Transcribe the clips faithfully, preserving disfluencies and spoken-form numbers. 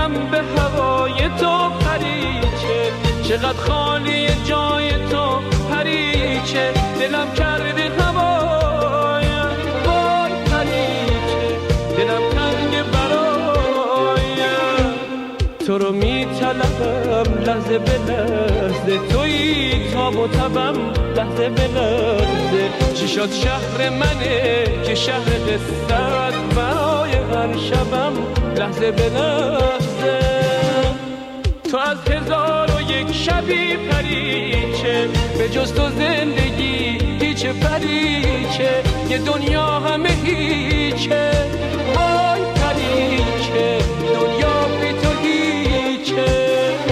دلم به هوای تو پریچه، چقدر خالی جای تو پریچه، دلم کرده هوایم وای پریچه، دلم تنگ برایم. تو رو میطلبم لحظه به لحظه، تویی تاب و تبم لحظه به لحظه. چی شد شهر منه که شهر قصت برای هر شبم لحظه به لحظه. تو از هزار و یک شبی پریچه، به جز تو زندگی هیچ پریچه، یه دنیا همه هیچه وای پریچه، دنیا بی تو هیچه.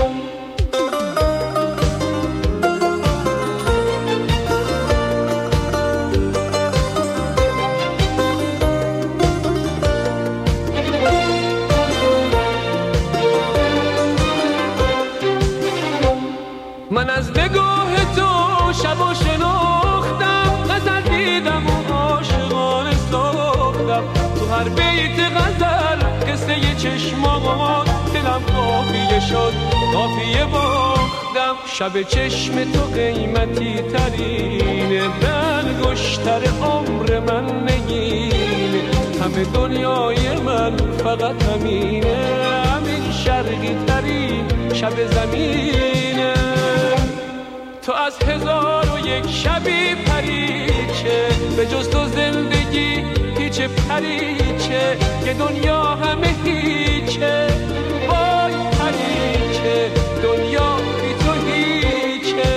من از نگاه تو شب و شناختم، غزل دیدم و عاشقانه ساختم. تو هر بیت غزل قصه چشمات دلم قافیه شد قافیه باختم. شب چشم تو قیمتی ترینه، به انگشتر عمر من نگینه. همه دنیای من فقط همینه، همین شرقی ترین شب زمینه. تو از هزار و یک شبی پریچه، به جز تو زندگی هیچ پریچه، یه دنیا همه هیچه وای پریچه، دنیا بی تو هیچه.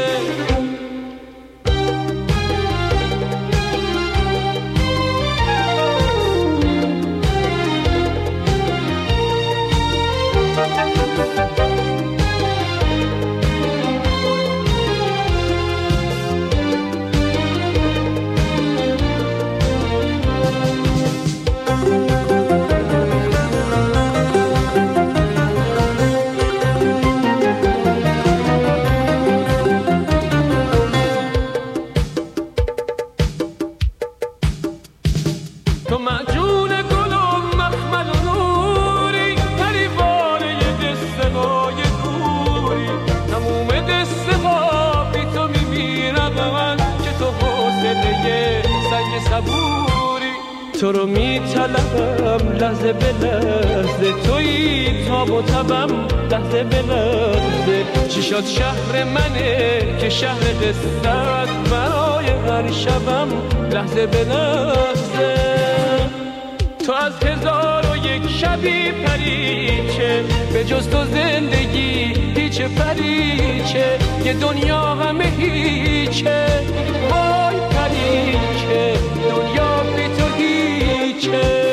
تو معجون گل و مخمل و نوری، پریوانه دسته های دوری. تموم دسته ها بی تو میمیرم من، که تو حوصله سنگ صبوری. تو رو میطلبم لحظه به لحظه، تویی تاب و تبم لحظه به لحظه. چی شد شهر منه که شهر قصت برای هر شبم لحظه به لحظه. تو از هزار و یک شبی پریچه، به جز تو زندگی هیچ پریچه، یه دنیا همه هیچه وای پریچه، دنیا بی تو هیچه.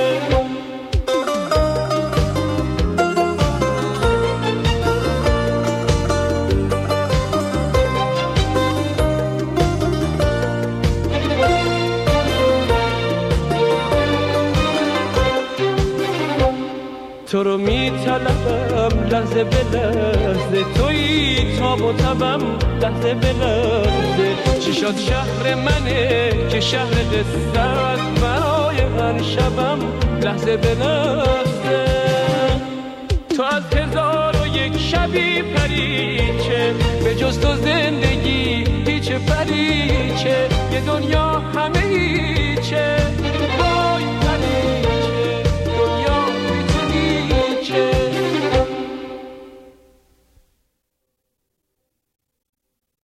تو رو میطلبم لحظه به لحظه، تویی تاب و تبم لحظه به لحظه. چی شد شهر منه که شهر قصت برای هر شبم لحظه به لحظه. تو از هزار و یک شبی پریچه، به جز تو زندگی هیچ پریچه، یه دنیا